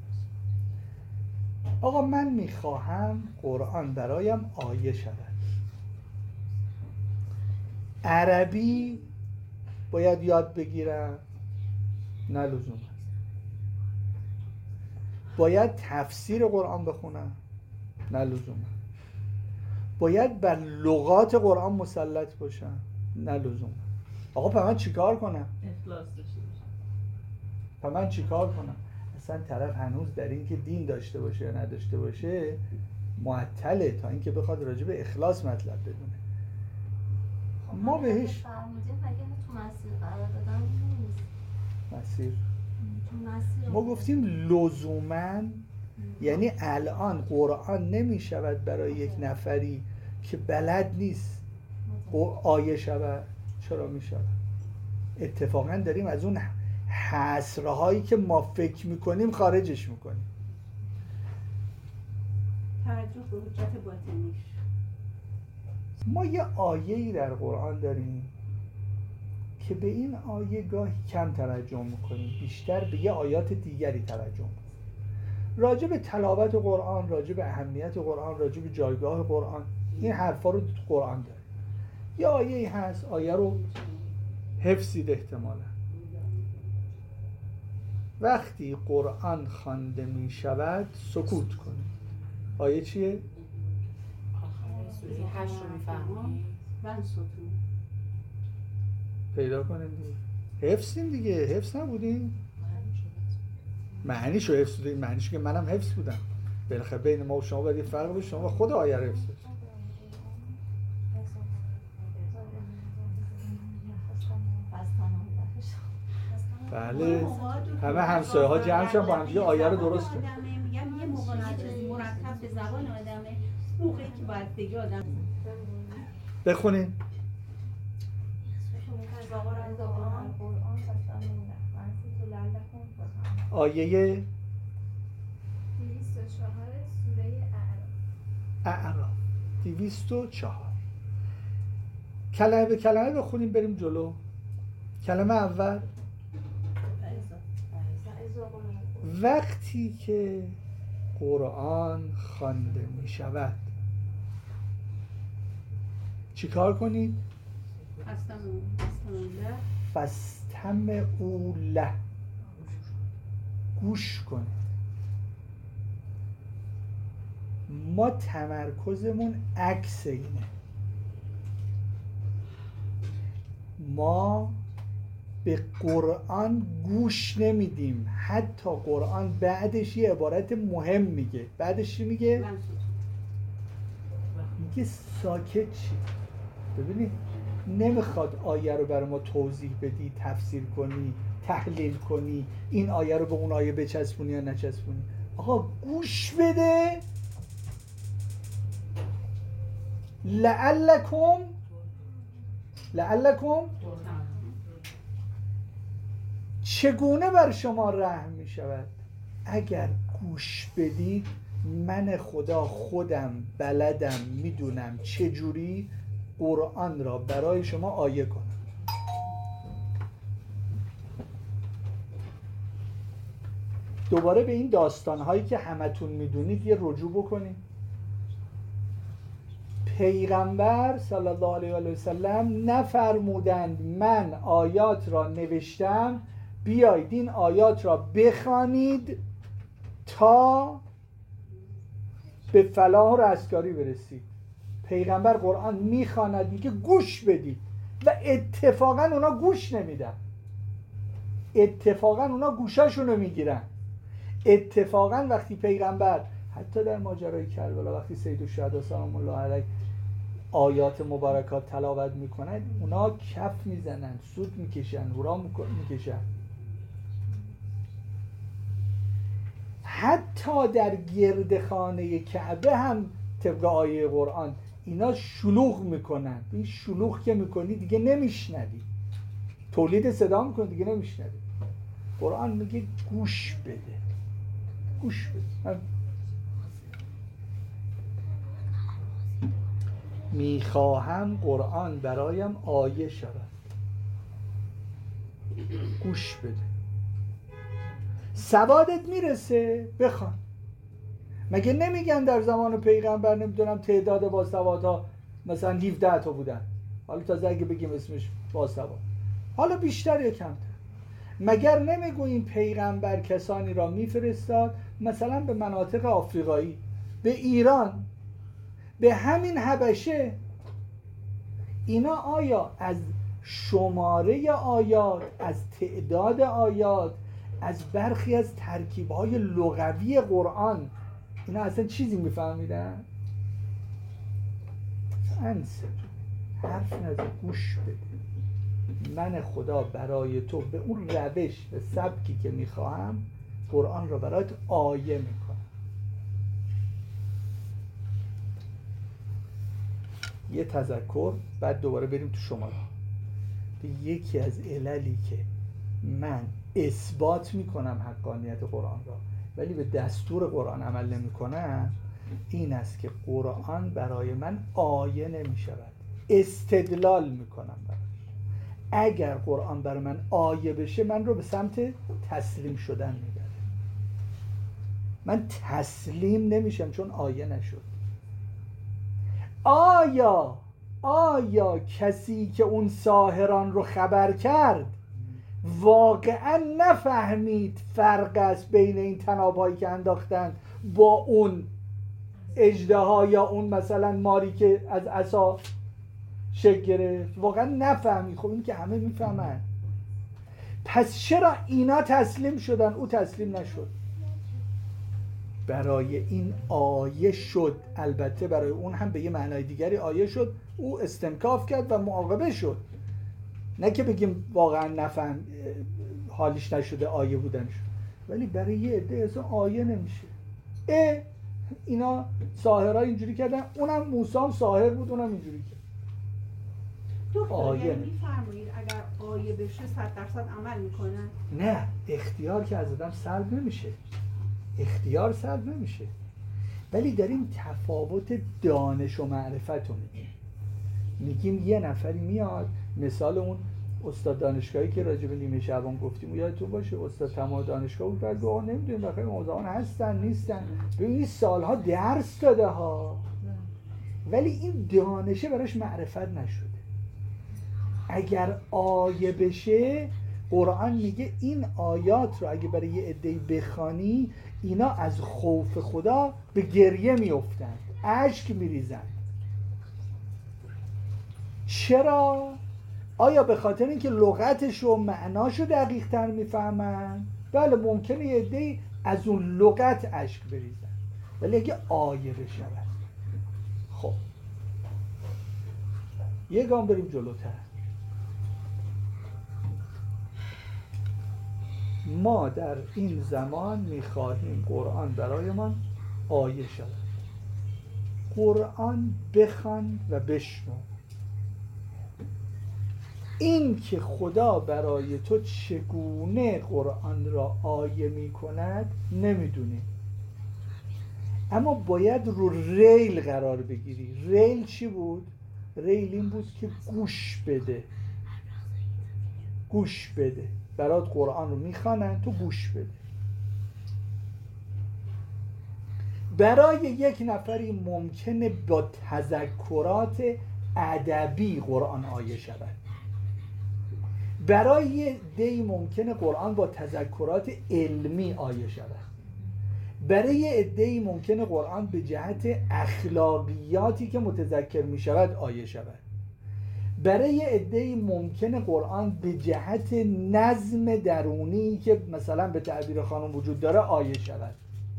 [SPEAKER 1] آقا من میخواهم قرآن برایم آیه شود. عربی باید یاد بگیرم؟ نه لزوما. باید تفسیر قرآن بخونم؟ نه لزوما. باید بر لغات قرآن مسلط باشم؟ نه لزوما. آقا پس من چیکار کنم؟
[SPEAKER 4] اخلاص داشته باشه.
[SPEAKER 1] پس من چیکار کنم؟ اصلا طرف هنوز در این که دین داشته باشه یا نداشته باشه معطله تا اینکه بخواد راجع به اخلاص مطلب بدونه. ما بهش
[SPEAKER 2] فرمودیم اگه تو مسیر قرار دادن نیست.
[SPEAKER 1] مسیر
[SPEAKER 2] تو مسیر
[SPEAKER 1] ما گفتیم لزوماً، یعنی الان قرآن نمی شود برای یک نفری که بلد نیست آیه شود. چرا می شود؟ اتفاقاً داریم از اون حصرهایی که ما فکر میکنیم خارجش میکنیم.
[SPEAKER 3] توجه به حجت باطنیش.
[SPEAKER 1] ما یه آیه‌ای در قرآن داریم که به این آیه گاهی کم توجه میکنیم، بیشتر به یه آیات دیگری توجه میکنیم. راجع به تلاوت قرآن، راجع به اهمیت قرآن، راجع به جایگاه قرآن، این حرفا رو تو قرآن داریم. یه آیه‌ای هست آیه رو حفظید احتمالاً. وقتی قرآن خوانده می شود سکوت کنید. آیه چیه؟
[SPEAKER 7] سوره هشت رو میفهمی؟
[SPEAKER 3] من ستون
[SPEAKER 1] پیدا کنید دیگه. حفظیم دیگه، حفظ نبودیم؟ معنیشو حفظ بودیم، معنیشو که منم حفظ بودم. بالاخره بین ما و شما باید یه فرق باشه، شما خود آیه رو حفظ باشید. بله، همه همسایه ها جمع شدن با هم دیگه آیه رو درست کنن.
[SPEAKER 3] میگم یه موقع چیزی مرتب به زبان آدمه، موقعی که باید بگی آدم
[SPEAKER 1] بخونین. آیه
[SPEAKER 8] دویست و چهار سوره اعراف.
[SPEAKER 1] اعراف دویست و چهار. کلمه به کلمه بخونیم بریم جلو. کلمه اول، وقتی که قرآن خوانده می شود چی کار کنید؟ فاستمعوا له، گوش کنید. ما تمرکزمون عکس اینه، ما به قرآن گوش نمیدیم. حتی قرآن بعدش یه عبارت مهم میگه. بعدش چی میگه؟ میگه ساکت چی. ببینید نمیخواد آیه رو برای ما توضیح بدی، تفسیر کنی، تحلیل کنی، این آیه رو به اون آیه بچسبونی یا نچسبونی. آقا گوش بده. لعلکم لعلکم چگونه بر شما رحم می شود؟ اگر گوش بدید من خدا خودم بلدم، میدونم چجوری قرآن را برای شما آیه کنم. دوباره به این داستانهایی که همتون میدونید یه رجوع بکنید. پیغمبر صلی الله علیه و سلم نفرمودند من آیات را نوشتم بیایید این آیات را بخوانید تا به فلاح و رستگاری برسید. پیغمبر قرآن میخواند، میگه گوش بدید و اتفاقا اونا گوش نمیدن. اتفاقا اونا گوشاشونو میگیرن. اتفاقا وقتی پیغمبر حتی در ماجرای کربلا وقتی سید الشهدا سلام الله علیه آیات مبارکات تلاوت میکنن اونا کف میزنن، سود میکشن، هورا میکشن. حتی در گردخانه کعبه هم طبق آیه قرآن اینا شلوغ میکنن. این شلوغ که میکنی دیگه نمیشنوی، تولید صدا میکنی دیگه نمیشنوی. قرآن میگه گوش بده، گوش بده. میخواهم قرآن برایم آیه شود، گوش بده. سوادت میرسه بخوان. مگه نمیگن در زمان پیغمبر نمیدونم تعداد باسوادها مثلا هفده تا بودن، حالا تازه اگه بگیم اسمش باسواد حالا بیشتر یا کمتر. مگر نمیگو این پیغمبر کسانی را میفرستاد مثلا به مناطق آفریقایی، به ایران، به همین حبشه. اینا آیا از شماره آیات، از تعداد آیات، از برخی از ترکیب‌های لغوی قرآن اینا اصلا چیزی میفهمیدن؟ انسه حرف نزد، گوش بده. من خدا برای تو به اون روش و سبکی که میخواهم قرآن را برایت آیه میکنم. یه تذکر بعد دوباره بریم تو شماره. یکی از عللی که من اثبات میکنم حقانیت قرآن را ولی به دستور قرآن عمل نمی کنم این است که قرآن برای من آیه نمی شود، استدلال میکنم براش. اگر قرآن برای من آیه بشه من رو به سمت تسلیم شدن میبره. من تسلیم نمیشم چون آیه نشد. آیا آیا کسی که اون ساحران رو خبر کرد واقعا نفهمید فرق است بین این طناب‌هایی که انداختن با اون اژدها یا اون مثلا ماری که از عصا شکل گرفت؟ واقعا نفهمید. خب این که همه میفهمن. پس چرا اینا تسلیم شدن او تسلیم نشد؟ برای این آیه شد. البته برای اون هم به یه معنای دیگری آیه شد. او استنکاف کرد و معاقبه شد. نه که بگیم واقعا نفهم حالیش نشده آیه بودن شد. ولی برای یه عده اصلا آیه نمیشه. اه اینا ساحرها اینجوری کردن، اونم موسی هم ساحر بود اونم اینجوری کرد.
[SPEAKER 3] دکتر
[SPEAKER 1] آیه
[SPEAKER 3] یعنی میفرمایید اگر آیه بشه صد درصد عمل میکنن؟
[SPEAKER 1] نه، اختیار که از آدم سلب نمیشه، اختیار سلب نمیشه، ولی داریم تفاوت دانش و معرفت رو میگیم. میگیم یه نفری میاد، مثال اون استاد دانشگاهی که راجع به نیمه شعبان گفتیم یادتون باشه، استاد تمام دانشگاه بود، بعد گفت نمیدونیم بخیر موضوعان هستن نیستن، ببینید سالها درس داده ها، ولی این دانشه براش معرفت نشده. اگر آیه بشه، قرآن میگه این آیات رو اگه برای یه عده‌ای بخوانی، اینا از خوف خدا به گریه میافتند، اشک میریزند. چرا؟ آیا به خاطر اینکه لغتش و معناش رو دقیق تر میفهمن؟ بله ممکنه یه عده‌ای از اون لغت اشک بریزن، ولی اگه آیه بشود. خب یه گام بریم جلوتر. ما در این زمان میخواهیم قرآن برایمان آیه شود. قرآن بخوان و بشنو. این که خدا برای تو چگونه قرآن را آیه میکند نمیدونی، اما باید رو ریل قرار بگیری. ریل چی بود؟ ریل این بود که گوش بده، گوش بده. برات قرآن رو میخوانن، تو گوش بده. برای یک نفری ممکنه با تذکرات ادبی قرآن آیه شود، برای یه عده‌ای ممکنه قرآن با تذکرات علمی آیه شود، برای یه عده‌ای ممکنه قرآن به جهت اخلاقیاتی که متذکر می شود آیه شود، برای یه عده‌ای ممکنه قرآن به جهت نظم درونی که مثلا به تعبیر خانم وجود داره آیه شود،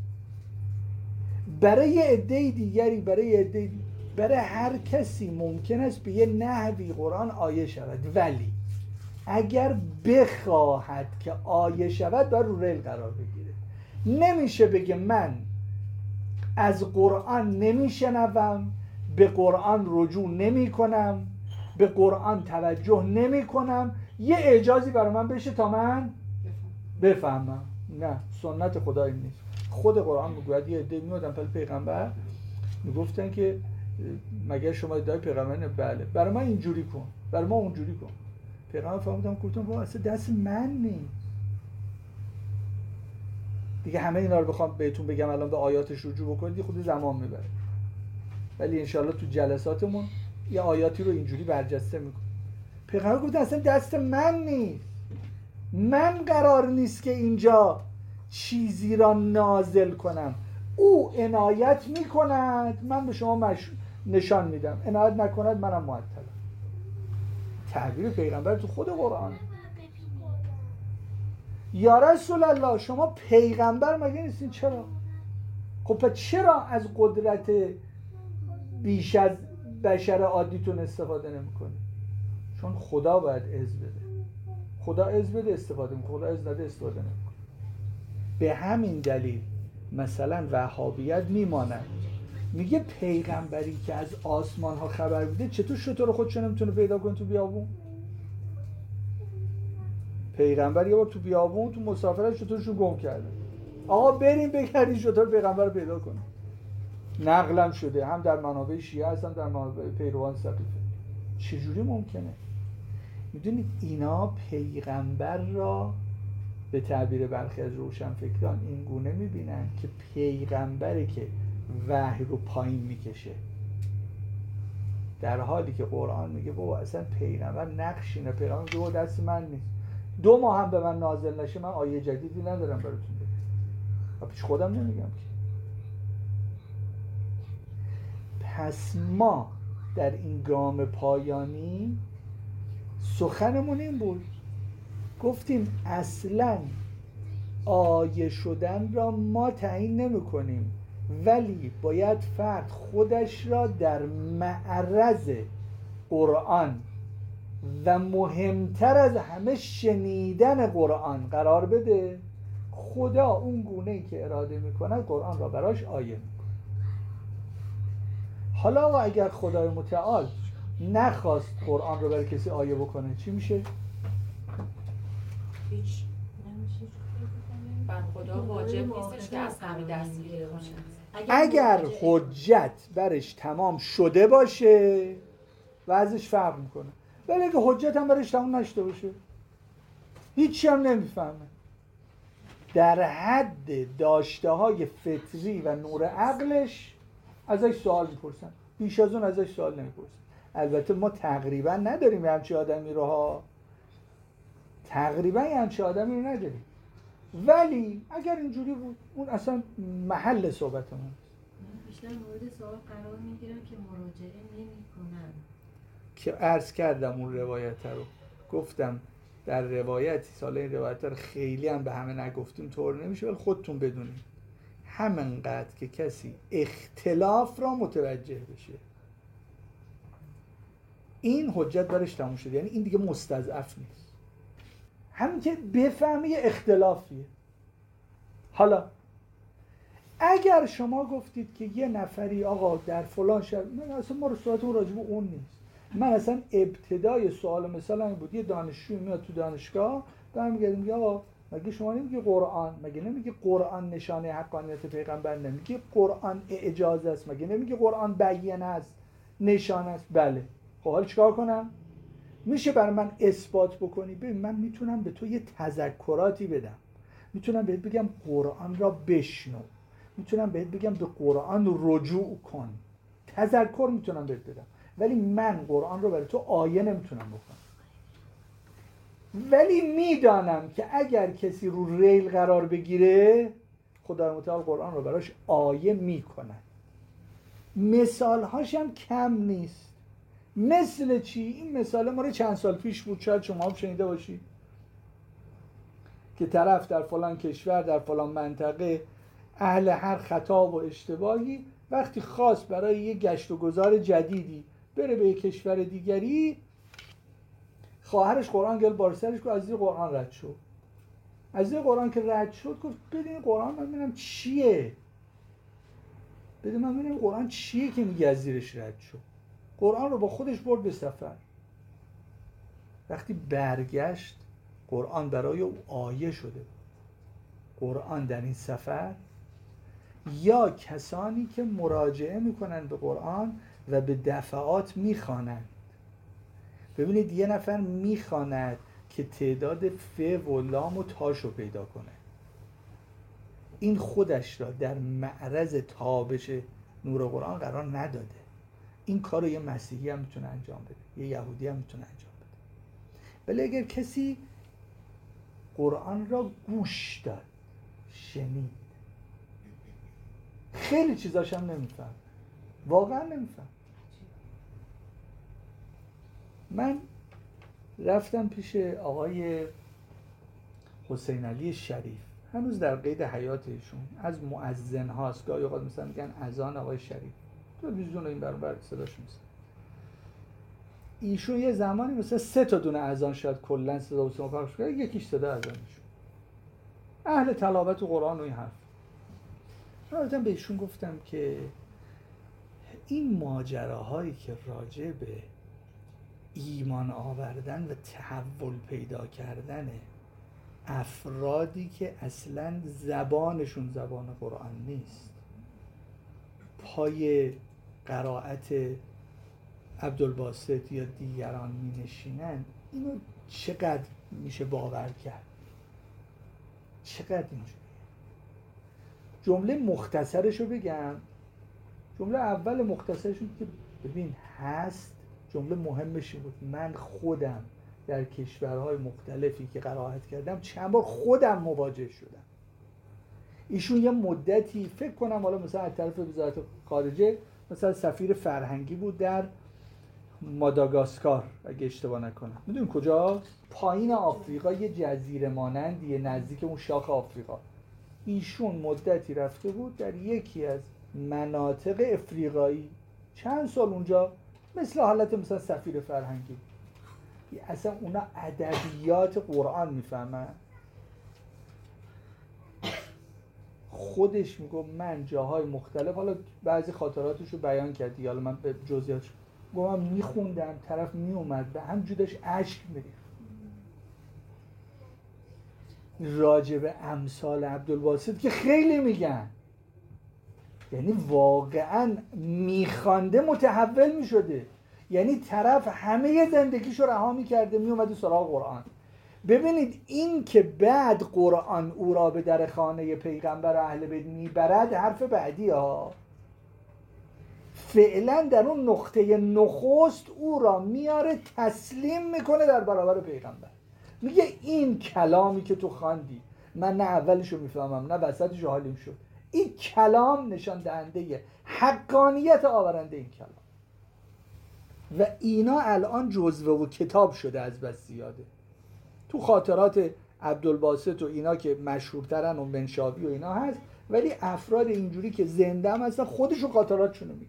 [SPEAKER 1] برای یه عده دیگری، برای یه عده برای هر کسی ممکن است به یه نحوی قرآن آیه شود، ولی اگر بخواهد که آیه شود باید رو ریل قرار بگیره. نمیشه بگه من از قرآن نمیشنوم، به قرآن رجوع نمی کنم، به قرآن توجه نمی کنم، یه اعجازی برای من بشه تا من بفهمم. نه، سنت خدا این نیست. خود قرآن میگوید یه عده میادن پل پیغمبر میگفتن که مگر شما ادعای پیغمبر؟ بله. برای من اینجوری کن، برای ما اونجوری کن. پیغمبر فهمیدم گفتم بابا اصلا دست من نیست دیگه. همه اینا رو بخوام بهتون بگم الان به آیاتش رجوع بکنید خود زمان میبره، ولی انشالله تو جلساتمون یه آیاتی رو اینجوری برجسته میکنم. پیغمبر گفت اصلا دست من نیست، من قرار نیست که اینجا چیزی را نازل کنم، او عنایت میکند، من به شما مش... نشان میدم، عنایت نکند منم معطلم. تعبیر پیغمبر تو خود قرآن. یا رسول الله شما پیغمبر مگه نیستین؟ چرا؟ خب پس چرا از قدرت بیش از بشر عادیتون استفاده نمیکنی؟ چون خدا باید اذن بده. خدا اذن بده استفاده میکنه، خدا اذن نده استفاده نمیکنه. به همین دلیل مثلا وهابیت میماند میگه پیغمبری که از آسمان ها خبر بوده چطور شتر خودشو نمیتونه پیدا کنه تو بیابون؟ پیغمبر یه بار تو بیابون تو مسافرت شترشو گم کرده. آقا بریم بگردیم شتر پیغمبر رو پیدا کنیم. نقلم شده هم در منابع شیعه هست هم در منابع پیروان سقیفه. چجوری ممکنه؟ میدونید اینا پیغمبر را به تعبیر برخی از روشنفکران این گونه میبینن که پیغمبری که وحی رو پایین میکشه، در حالی که قرآن میگه بابا اصلا پیغمبر نقشی نه، پیغمبر میگه بابا دست من نیست، دو ماه هم به من نازل نشه من آیه جدیدی ندارم براتون بگم، پیش خودم نمیگم که. پس ما در این گام پایانی سخنمون این بود، گفتیم اصلا آیه شدن را ما تعیین نمی کنیم، ولی باید فرد خودش را در معرض قرآن و مهمتر از همه شنیدن قرآن قرار بده. خدا اون گونه‌ای که اراده میکنه قرآن را براش آیه میکنه. حالا و اگر خدای متعال نخواست قرآن رو برای کسی آیه بکنه چی میشه؟
[SPEAKER 5] هیچ بر خدا واجب نیستش که از همه دستگیر کنه.
[SPEAKER 1] اگر حجت برش تمام شده باشه وضعش فرق میکنه، ولی اگه حجت هم برش تمام نشده باشه هیچی هم نمیفهمه، در حد داشته های فطری و نور عقلش ازش سوال میپرسن، بیش از اون ازش سوال نمیپرسن. البته ما تقریبا نداریم همچین آدمی رو ها، تقریبا همچین آدمی رو نداریم، ولی اگر اینجوری بود اون اصلا محل صحبت ما
[SPEAKER 7] بیشتر مورد سوال قرار میگیرم که مراجعه نمی‌کنن.
[SPEAKER 1] که عرض کردم اون روایت رو، گفتم در روایتی سال این روایت رو خیلی هم به همه نگفتیم طور نمیشه، ولی خودتون بدونید همینقدر که کسی اختلاف را متوجه بشه این حجت برش تموم شده، یعنی این دیگه مستضعف نیست، همین که بفهمی یه اختلافیه. حالا اگر شما گفتید که یه نفری آقا در فلان شهر، من اصلا ما رو صحبتمون راجع به اون نیست، من اصلا ابتدای سوال مثلا این بود یه دانشجوی میاد تو دانشگاه برمیگرده میگه آقا مگه شما نمیگی قرآن، مگه نمیگی قرآن نشانه حقانیت پیغمبر، نمیگی قرآن اعجاز است، مگه نمیگی قرآن بیان است نشانه است؟ بله. خب حالا چیکار کنم؟ میشه برای من اثبات بکنی؟ ببین من میتونم به تو یه تذکراتی بدم، میتونم بهت بگم قرآن را بشنو، میتونم بهت بگم به قرآن رجوع کن، تذکر میتونم بهت بدم، ولی من قرآن رو برای تو آیه نمیتونم بکنم. ولی میدانم که اگر کسی رو ریل قرار بگیره خدای متعال قرآن رو براش آیه میکنه. مثالهاش هم کم نیست. مثل چی؟ این مثال ما رو چند سال پیش بود، شاید شما هم شنیده باشید، که طرف در فلان کشور در فلان منطقه اهل هر خطا و اشتباهی وقتی خواست برای یه گشت و گذار جدیدی بره به یه کشور دیگری، خواهرش قرآن گل بار سرش گفت از این قرآن رد شد. از این قرآن که رد شد گفت ببین قرآن من ببینم چیه، ببین من ببینم قرآن چیه که میگه از زیرش رد شد. قرآن رو با خودش برد به سفر. وقتی برگشت قرآن برای او آیه شده. قرآن در این سفر یا کسانی که مراجعه میکنن به قرآن و به دفعات میخوانند. ببینید یه نفر میخواند که تعداد ف و لام و تاشو پیدا کنه، این خودش را در معرض تابش نور قرآن قرار نداده. این کار رو یه مسیحی هم میتونه انجام بده، یه یهودی هم میتونه انجام بده. ولی اگر کسی قرآن را گوش داد، شنید، خیلی چیزاش هم نمیفهم، واقعا نمیفهم. من رفتم پیش آقای حسین علی شریف، هنوز در قید حیات ایشون، از مؤذن هاست، گاهی اوقات مثلا میگن اذان آقای شریف، تلویزیون این برام بر صداش میزنه. ایشون یه زمانی مثلا سه تا دونه اذان شاید کلا صدا و سیما پخش کرد، یکیش صدا اذانشون، اهل تلاوت و قرآن و این حرف. من به ایشون گفتم که این ماجراهایی که راجع به ایمان آوردن و تحول پیدا کردن افرادی که اصلاً زبانشون زبان قرآن نیست پای قرائت عبدالباسط یا دیگران می نشینن، اینو چقدر میشه باور کرد؟ چقدر اینجوریه؟ جمله مختصرشو بگم. جمله اول مختصرشون که ببین هست، جمله مهمشی بود، من خودم در کشورهای مختلفی که قرائت کردم چند بار خودم مواجه شدم. ایشون یه مدتی فکر کنم حالا مثلا از طرف وزارت خارجه مثلا سفیر فرهنگی بود در ماداگاسکار اگه اشتباه نکنم. میدونیم کجا؟ پایین آفریقا، یه جزیره مانندیه نزدیک اون شاخ آفریقا. ایشون مدتی رفته بود در یکی از مناطق افریقایی، چند سال اونجا مثل حالت مثلا سفیر فرهنگی. اصلا اونا ادبیات قرآن میفهمن. خودش میگه من جاهای مختلف، حالا بعضی خاطراتش رو بیان کردی، حالا من به جزئیاتش گفتم میخوندم، طرف میومد به همجور داشت اشک میریخت. راجب امثال عبدالباسط که خیلی میگن، یعنی واقعا میخوانده متحول میشده، یعنی طرف همه زندگیشو رها میکرده میومده سراغ قرآن. ببینید این که بعد قرآن او را به در خانه پیغمبر و اهل بیت میبرد حرف بعدی ها. فعلا در اون نقطه نخست او را میاره تسلیم میکنه در برابر پیغمبر، میگه این کلامی که تو خواندی من نه اولشو میفهمم نه وسطشو حالیم شد، این کلام نشان دهنده حقانیت آورنده این کلام و اینا الان جزوه و کتاب شده از بس زیاده. تو خاطرات عبدالباسط و اینا که مشهورترن و منشاوی و اینا هست، ولی افراد اینجوری که زنده هم هستن خودشون خاطراتشونو میگن.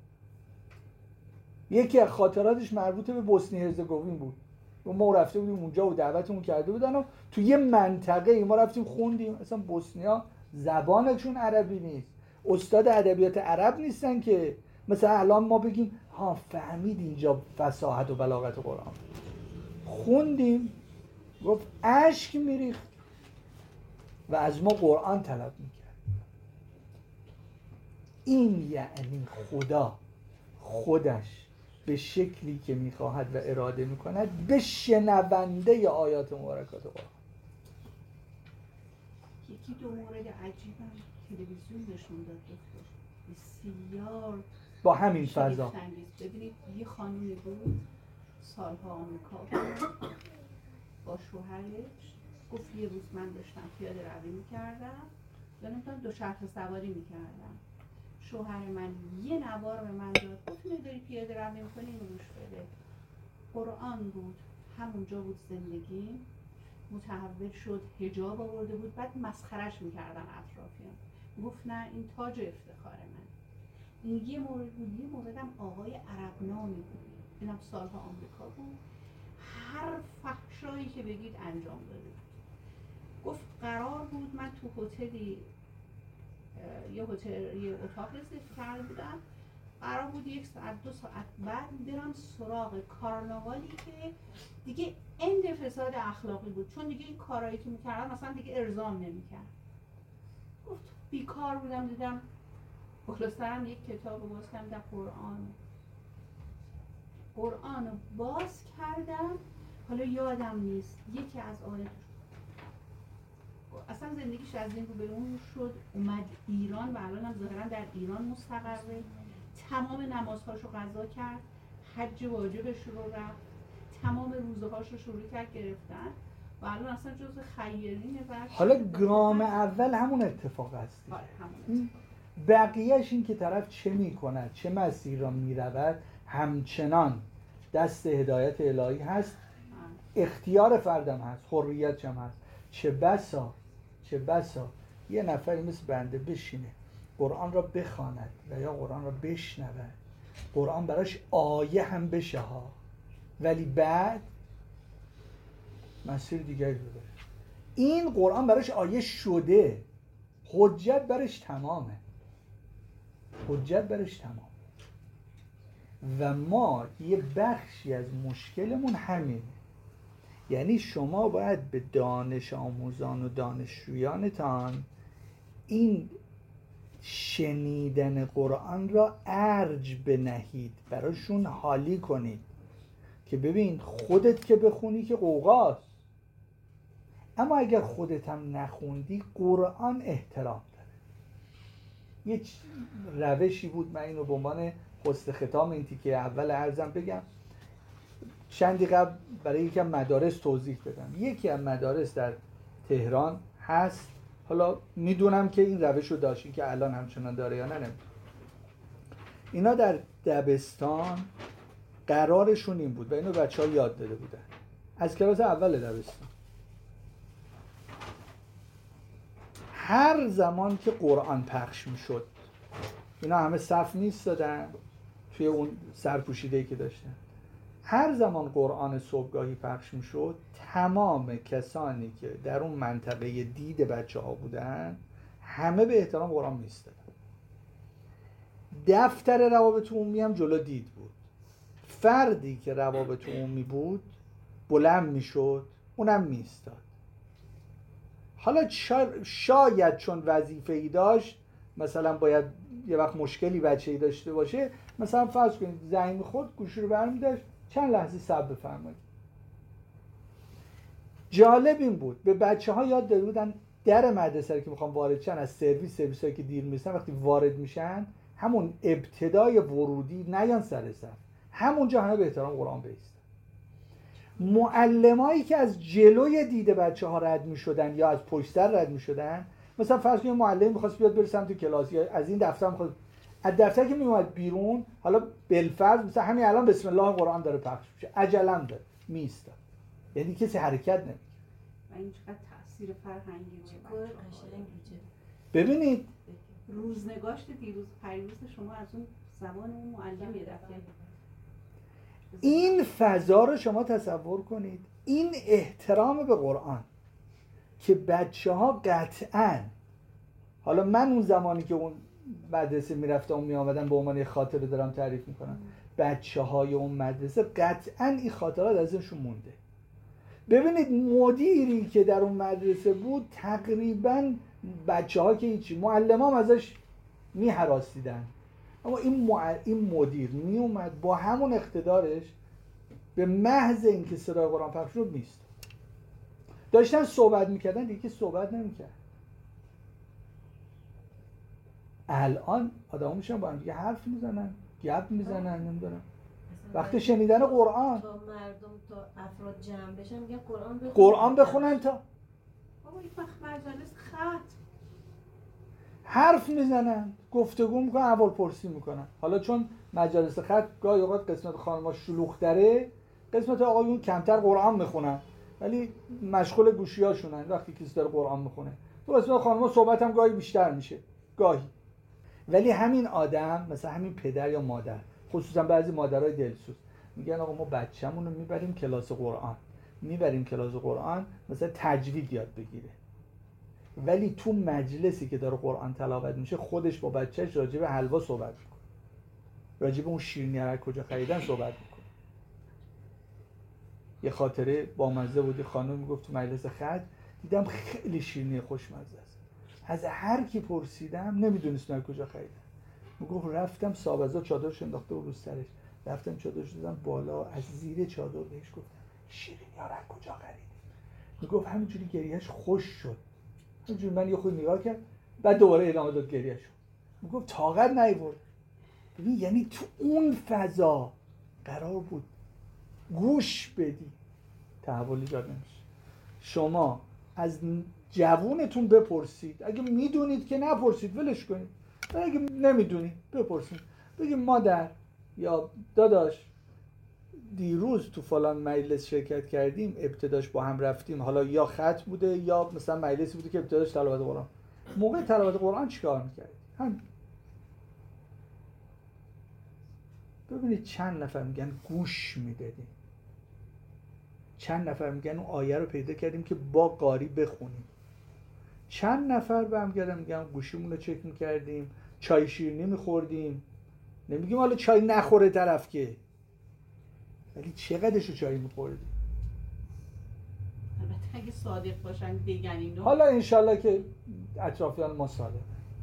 [SPEAKER 1] یکی از خاطراتش مربوط به بوسنی هرزگوین بود و ما رفته بودیم اونجا و دعوتمون کرده بودن و تو یه منطقه ما رفتیم خوندیم، اصلا بوسنیا زبانشون عربی نیست، استاد ادبیات عرب نیستن که مثلا الان ما بگیم ها فهمید اینجا فصاحت و بلاغت قرآن. خوندیم، گفت اشک میریخت و از ما قرآن طلب میکرد. این یعنی خدا خودش به شکلی که میخواهد و اراده میکند به شنونده آیات مبارکات قرآن.
[SPEAKER 3] یکی دو مورد عجیبم تلویزیون نشون داد دکتر، بسیار
[SPEAKER 1] با همین فضا.
[SPEAKER 3] ببینید یه خانومی بود سالها آمریکا بود با شوهرش، گفت یه روز من داشتم پیاده روی میکردم یا نمیتونم دو چرخ سواری میکردم، شوهر من یه نوار به من داد، گفت میداری پیاده روی میکنی اینو گوش بده. قرآن بود، همونجا بود زندگی، متحول شد، حجاب آورده بود، بعد مسخرش میکردن اطرافیان. گفت نه این تاج افتخار من. این یه مورد بود. یه موردم آقای عرب نامی بود، اینم سالها آمریکا بود، هر فحشایی که بگید انجام داده بود. گفت قرار بود من تو هتلی یه هتل یه اتاق رزرو کرده بودم، قرار بود یک ساعت دو ساعت بعد برم سراغ کارناوالی که دیگه اند فساد اخلاقی بود، چون دیگه این کارهایی که میکردم مثلا دیگه ارزام نمیکرد. گفت بیکار بودم، دیدم خلاصه‌ام یک کتاب باز کردم، قرآن قرآن رو باز کردم، حالا یادم نیست یکی از آیات اصلا زندگیش از این رو به اون شد، اومد ایران و الان هم ظاهرا در ایران مستقره، تمام نمازهاشو قضا کرد، حج واجبش رو رفت، تمام روزهاش رو شروع کرد گرفتن و الان اصلا جزو خیرینه.
[SPEAKER 1] حالا گام اول همون اتفاق هست، بقیهش این که طرف چه میکند چه مسیر را میرود همچنان دست هدایت الهی هست، اختیار فردم هست، حریت هم هست. چه بسا چه بسا یه نفری مثل بنده بشینه قرآن را بخواند و یا قرآن را بشنود، قرآن براش آیه هم بشه ها، ولی بعد مسیر دیگری رو بره. این قرآن براش آیه شده، حجت برش تمامه، حجت برش تمام. و ما یه بخشی از مشکلمون همینه، یعنی شما باید به دانش آموزان و دانشجویانتان این شنیدن قرآن را ارج بنهید، براشون حالی کنید که ببین خودت که بخونی که قوقاست، اما اگر خودت هم نخوندی قرآن احترام داره. یه روشی بود، من اینو به عنوان حسن ختام این تیکه اول عرضم بگم، چندی قبل برای یکی از مدارس توضیح دادم. یکی از مدارس در تهران هست، حالا میدونم که این روش رو داشتی که الان همچنان داره یا نه نمیدونم. اینا در دبستان قرارشون این بود و اینو بچه ها یاد داده بودن از کلاس اول دبستان، هر زمان که قرآن پخش میشد، اینا همه صف نیستادن توی اون سرپوشیده‌ای که داشتن، هر زمان قرآن صبحگاهی پخش میشد تمام کسانی که در اون منطقه دید بچه ها بودن همه به احترام قرآن میستادن. دفتر روابط عمومی هم جلو دید بود، فردی که روابط عمومی بود بلند میشد، اونم میستاد. حالا شاید چون وظیفه‌ای داشت، مثلا باید یه وقت مشکلی بچه‌ای داشته باشه، مثلا فرض کنید زنگ می‌خورد، گوشی رو برمی‌داشت، چند لحظه صبر بفرمایید. جالب این بود به بچه‌ها یاد داده بودن در مدرسه رو که می‌خوان وارد شن، از سرویس سرویسایی که دیر میرسن، وقتی وارد میشن همون ابتدای ورودی نیان سر صف، همونجا همه به احترام قرآن بایستن. معلمایی که از جلوی دید بچه‌ها رد می‌شدن یا از پشت سر رد می‌شدن، مثلا فرض کنید معلم می‌خواست بیاد بره سمت کلاس یا از این دفتر می‌خواست، از دفتر که میومد بیرون، حالا بالفرض مثلا همین الان بسم الله قرآن داره پخش میشه، عجلم داره میسته، یعنی کسی حرکت نمی‌کنه.
[SPEAKER 3] و این چقدر تاثیر فرهنگی
[SPEAKER 7] کار قشنگی.
[SPEAKER 1] ببینید
[SPEAKER 3] روزنگاشت دیروز پیروز شما از اون زمان اون معلم یه دفعه
[SPEAKER 1] این فضا رو شما تصور کنید، این احترام به قرآن که بچه ها قطعاً، حالا من اون زمانی که اون مدرسه میرفتم و میامدن به عنوان یه خاطره دارم تعریف میکنم، بچه های اون مدرسه قطعاً این خاطرات ازشون مونده. ببینید مدیری که در اون مدرسه بود تقریباً بچه ها که هیچی، معلم هم ازش میهراسیدن، اما این, مع... این مدیر می اومد با همون اقتدارش به محض اینکه صدای قرآن پخش شد میست. داشتن صحبت میکردن، دیگه صحبت نمیکرد. الان آدم میشن با هم دیگه حرف میزنن، گپ میزنن، نمیدونم وقتی شنیدن قرآن،
[SPEAKER 7] تا مردم تا افراد جمع بشن میگن قرآن بخونن،
[SPEAKER 1] قرآن بخونن تا
[SPEAKER 3] بابا این وقت مجالس خط
[SPEAKER 1] حرف میزنن، گفتگو میکنن، احوال پرسی میکنن. حالا چون مجالس خط گاهی اوقات قسمت خانم‌ها شلوغ‌تره، قسمت آقایون کمتر قرآن میخونن ولی مشغول گوشیاشونن وقتی کسی داره قرآن میخونه. تو قسمت خانم‌ها صحبت هم گاهی بیشتر میشه، گاهی. ولی همین آدم، مثلا همین پدر یا مادر، خصوصا بعضی مادرای دلسوز، میگن آقا ما بچه‌مون رو میبریم کلاس قرآن، میبریم کلاس قرآن مثلا تجوید یاد بگیره، ولی تو مجلسی که داره قرآن تلاوت میشه خودش با بچهش راجع به حلوا صحبت میکنه، راجع به اون شیرینی از کجا خریدن صحبت میکنه. یه خاطره بامزه بود، خانم میگفت تو مجلس خط دیدم خیلی شیرینی خوشمزه است، از هر کی پرسیدم نمیدونستم از کجا خریدن. میگفت رفتم صابزا چادرش انداخته بود رو سرش، رفتم چادرش دادم بالا، از زیر چادر بهش گفتم شیرینی ها رو از کجا خریدی؟ میگفت همینجوری گریهش خوش شد. همینجوری من یه خود نگاه کرد، بعد دوباره ادامه داد گریه شد. میگفت طاقت نیاورد. ببین یعنی تو اون فضا قرار بود گوش بدی، تحول ایجاد نمیشه. شما از جوونتون بپرسید، اگه میدونید که نپرسید ولش کنید، اگه نمیدونید بپرسید، بگید مادر یا داداش دیروز تو فلان مجلس شرکت کردیم، ابتداش با هم رفتیم، حالا یا خط بوده یا مثلا مجلسی بوده که ابتداش تلاوت قرآن، موقع تلاوت قرآن چیکار میکردید؟ هم ببینید چند نفر میگن گوش میدادیم، چند نفر میگن اون آیه رو پیدا کردیم که با قاری بخونیم، چند نفر برمیگردن میگن گوشیمون رو چک میکردیم، چای شیرینی میخوردیم. نمیگیم حالا چای نخوره طرف که، ولی چقدرشو چای میخوردیم.
[SPEAKER 3] البته اگه صادق باشن بگن اینو،
[SPEAKER 1] حالا انشالله که اطرافیان ما صادق.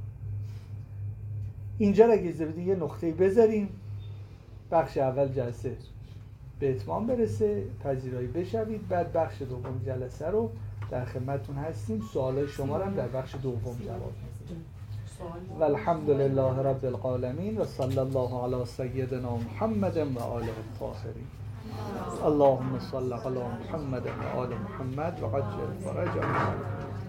[SPEAKER 1] اینجا را اگه زبیدی یه نقطه‌ای بذاریم، بخش اول جلسه به اتمام برسه، پذیرایی بشوید، بعد بخش دوم جلسه رو در خدمتتون هستیم. سوالای شما رو هم در بخش دوم جواب میدیم. و الحمد لله رب العالمین و صلی الله علی سیدنا محمد و آله الطاهرین. اللهم صل علی محمد و آل محمد و عجل فرجهم.